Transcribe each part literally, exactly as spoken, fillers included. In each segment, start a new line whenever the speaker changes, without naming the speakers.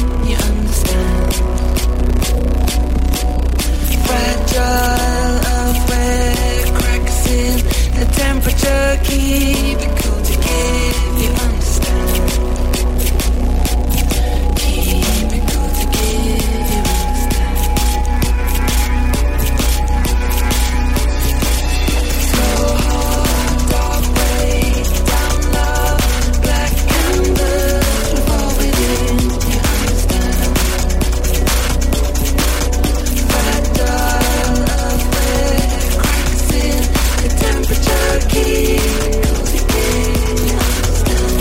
you understand. Fragile earthquake cracks in the temperature, keep it cool to give you understand. Keep it cool to give you understand. Slow heart, dark break down love, black embers fall within you understand. Fragile earthquake cracks in the temperature, keep it cool to give you understand.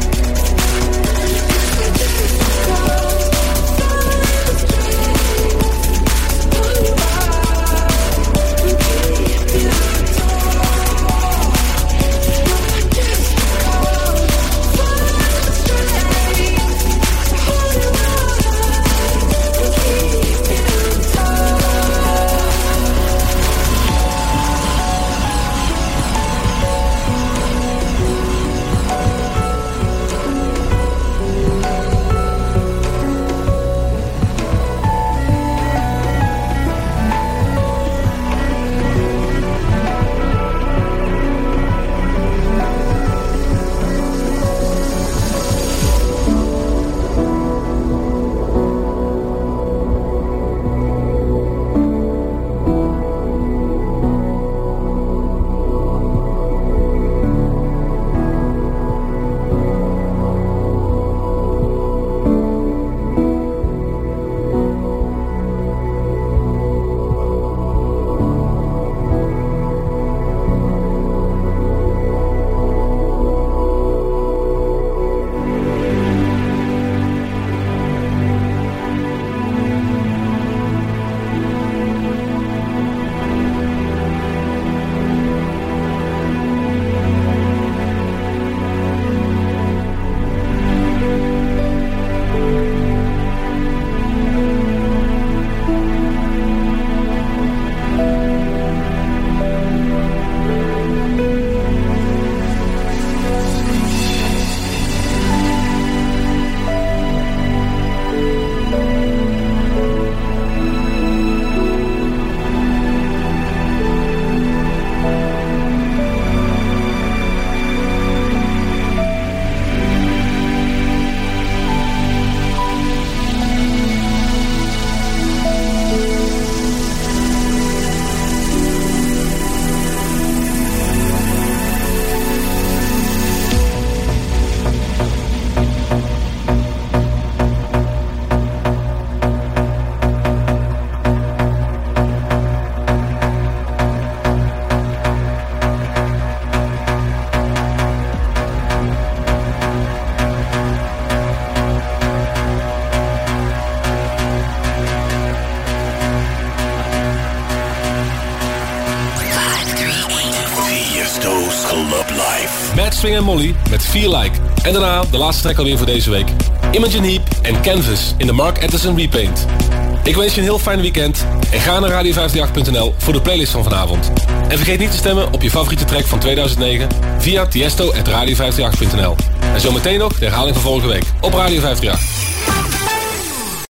Swing en Molly met Feel Like. En daarna de laatste track alweer voor deze week. Imogen Heap en Canvas in de Mark Edison Repaint. Ik wens je een heel fijn weekend en ga naar radio vijf drie acht punt n l voor de playlist van vanavond. En vergeet niet te stemmen op je favoriete track van tweeduizend negen via tiesto at radio vijf drie acht punt n l. En zometeen nog de herhaling van vorige week op Radio vijf drie acht.